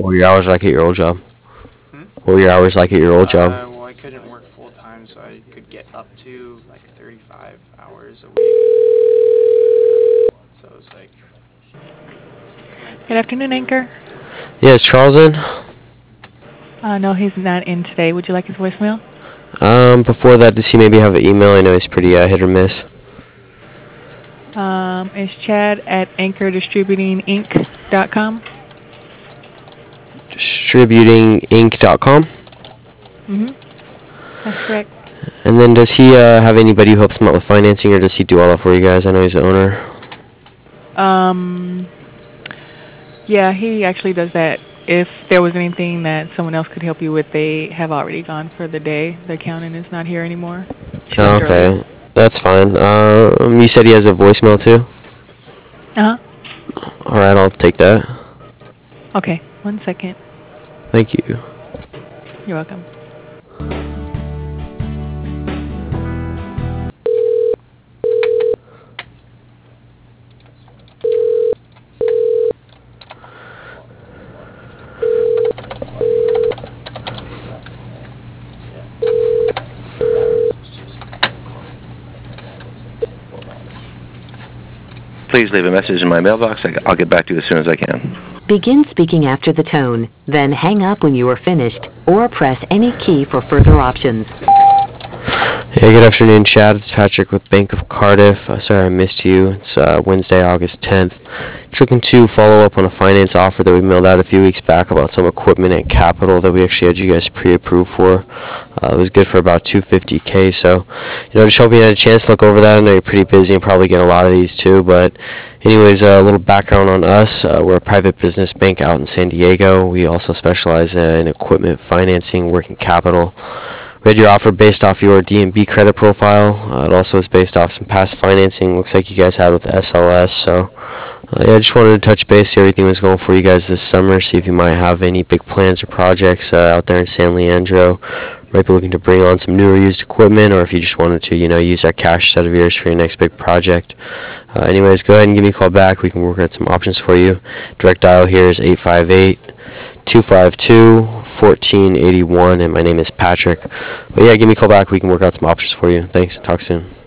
What were your hours like at your old job? Hmm? What were your hours like at your old job? Well, I couldn't work full time, so I could get up to like 35 hours a week. So it's like kind of Good afternoon, Anchor. Yeah, is Charles in? No, he's not in today. Would you like his voicemail? Before that, does he maybe have an email? I know he's pretty hit or miss. It's Chad at anchordistributinginc.com. Distributinginc.com. That's correct. And then does he have anybody who helps him out with financing, or does he do all that for you guys? I know he's the owner. Yeah, he actually does that. If there was anything that someone else could help you with, they have already gone for the day. The accountant is not here anymore. She Oh, left okay. early. That's fine. You said he has a voicemail too? Uh-huh. Alright, I'll take that. Okay, 1 second. Thank you. You're welcome. Please leave a message in my mailbox. I'll get back to you as soon as I can. Begin speaking after the tone, then hang up when you are finished, or press any key for further options. Hey, good afternoon, Chad. It's Patrick with Bank of Cardiff. Sorry I missed you. It's Wednesday, August 10th. Just looking to follow up on a finance offer that we mailed out a few weeks back about some equipment and capital that we actually had you guys pre-approved for. It was good for about $250K. So, just hoping you had a chance to look over that. I know you're pretty busy and probably get a lot of these too. But anyways, a little background on us. We're a private business bank out in San Diego. We also specialize in equipment financing, working capital. We had your offer based off your D&B credit profile. It also is based off some past financing. Looks like you guys had with SLS. So, I just wanted to touch base, see how everything was going for you guys this summer, see if you might have any big plans or projects out there in San Leandro. Might be looking to bring on some newer used equipment, or if you just wanted to, use our cash set of yours for your next big project. Anyways, go ahead and give me a call back. We can work out some options for you. Direct dial here is 858-252-1481, and my name is Patrick. But yeah, give me a call back. We can work out some options for you. Thanks. Talk soon.